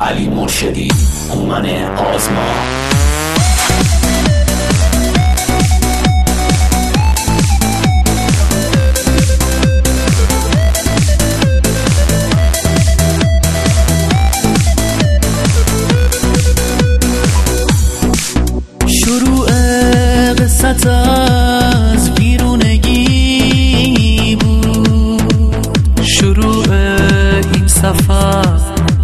علی مرشدی، هومن آزما. شروع قصت از بیرونگی بود، شروع این سفر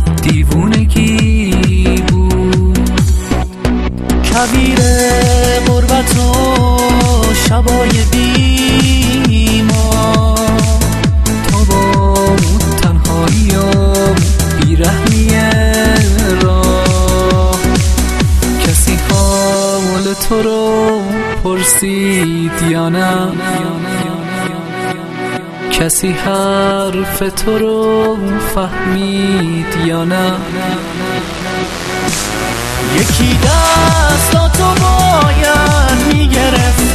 دیوونگی بود، کویر غربت و شبای بیمار، تا با تنهایی و بیرحمی راه. کسی حال تو رو پرسید یا نه؟ کسی حرف تو رو فهمید یا نه؟ یکی دستاتو باید میگرفت،